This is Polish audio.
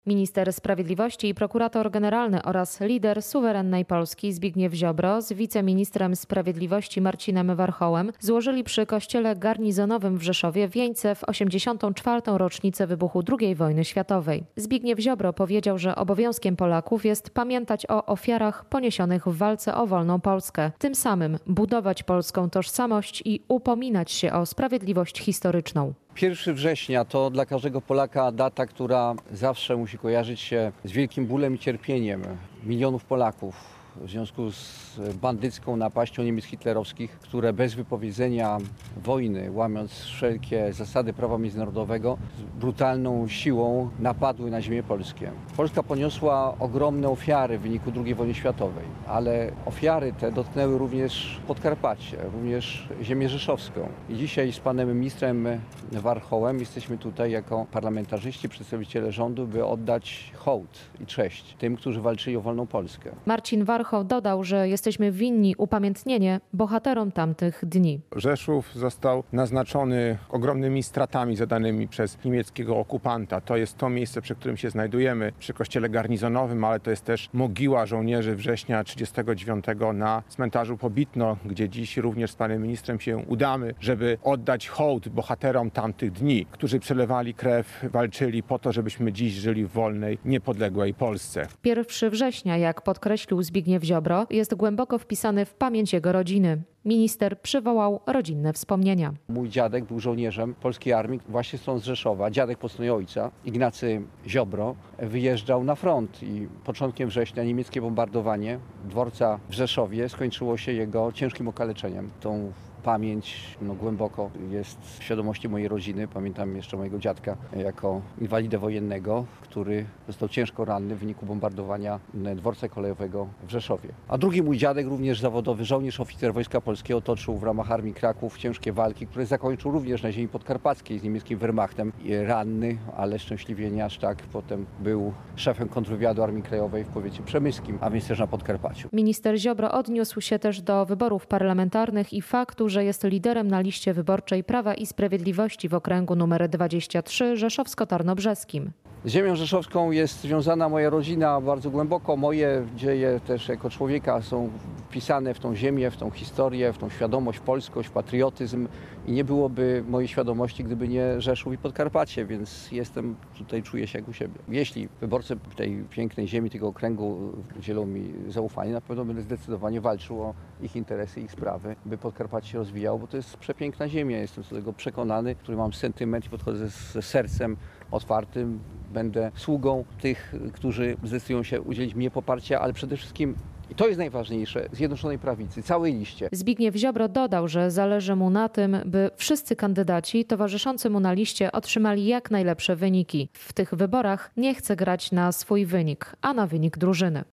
Minister Sprawiedliwości i prokurator generalny oraz lider suwerennej Polski Zbigniew Ziobro z wiceministrem sprawiedliwości Marcinem Warchołem złożyli przy kościele garnizonowym w Rzeszowie wieńce w 84. rocznicę wybuchu II wojny światowej. Zbigniew Ziobro powiedział, że obowiązkiem Polaków jest pamiętać o ofiarach poniesionych w walce o wolną Polskę, tym samym budować polską tożsamość i upominać się o sprawiedliwość historyczną. 1 września to dla każdego Polaka data, która zawsze musi kojarzyć się z wielkim bólem i cierpieniem milionów Polaków w związku z bandycką napaścią Niemiec hitlerowskich, które bez wypowiedzenia wojny, łamiąc wszelkie zasady prawa międzynarodowego, z brutalną siłą napadły na ziemię polskie. Polska poniosła ogromne ofiary w wyniku II wojny światowej, ale ofiary te dotknęły również Podkarpacie, również ziemię rzeszowską. I dzisiaj z panem ministrem Warchołem jesteśmy tutaj jako parlamentarzyści, przedstawiciele rządu, by oddać hołd i cześć tym, którzy walczyli o wolną Polskę. Marcin Warchoł dodał, że jesteśmy winni upamiętnienie bohaterom tamtych dni. Rzeszów został naznaczony ogromnymi stratami zadanymi przez niemieckiego okupanta. To jest to miejsce, przy którym się znajdujemy, przy kościele garnizonowym, ale to jest też mogiła żołnierzy września 1939 na cmentarzu Pobitno, gdzie dziś również z panem ministrem się udamy, żeby oddać hołd bohaterom tamtych dni, którzy przelewali krew, walczyli po to, żebyśmy dziś żyli w wolnej, niepodległej Polsce. 1 września, jak podkreślił Zbigniew Ziobro, jest głęboko wpisany w pamięć jego rodziny. Minister przywołał rodzinne wspomnienia. Mój dziadek był żołnierzem polskiej armii, właśnie stąd z Rzeszowa. Dziadek po stronie ojca, Ignacy Ziobro, wyjeżdżał na front i początkiem września niemieckie bombardowanie dworca w Rzeszowie skończyło się jego ciężkim okaleczeniem. Tą pamięć głęboko jest w świadomości mojej rodziny. Pamiętam jeszcze mojego dziadka jako inwalidę wojennego, który został ciężko ranny w wyniku bombardowania dworca kolejowego w Rzeszowie. A drugi mój dziadek, również zawodowy żołnierz, oficer Wojska Polskiego, toczył w ramach Armii Kraków ciężkie walki, które zakończył również na ziemi podkarpackiej z niemieckim Wehrmachtem. Ranny, ale szczęśliwie nie aż tak. Potem był szefem kontrwywiadu Armii Krajowej w powiecie przemyskim, a więc też na Podkarpaciu. Minister Ziobro odniósł się też do wyborów parlamentarnych i faktu, że jest liderem na liście wyborczej Prawa i Sprawiedliwości w okręgu nr 23 rzeszowsko-tarnobrzeskim. Z ziemią rzeszowską jest związana moja rodzina bardzo głęboko. Moje dzieje też jako człowieka są wpisane w tą ziemię, w tą historię, w tą świadomość, polskość, patriotyzm i nie byłoby mojej świadomości, gdyby nie Rzeszów i Podkarpacie, więc jestem tutaj, czuję się jak u siebie. Jeśli wyborcy tej pięknej ziemi, tego okręgu udzielą mi zaufanie, na pewno będę zdecydowanie walczył o ich interesy, ich sprawy, by Podkarpacie się rozwijało, bo to jest przepiękna ziemia. Jestem co do tego przekonany, który mam sentyment i podchodzę z sercem otwartym. Będę sługą tych, którzy zdecydują się udzielić mnie poparcia, ale przede wszystkim, i to jest najważniejsze, Zjednoczonej Prawicy, całej liście. Zbigniew Ziobro dodał, że zależy mu na tym, by wszyscy kandydaci towarzyszący mu na liście otrzymali jak najlepsze wyniki. W tych wyborach nie chce grać na swój wynik, a na wynik drużyny.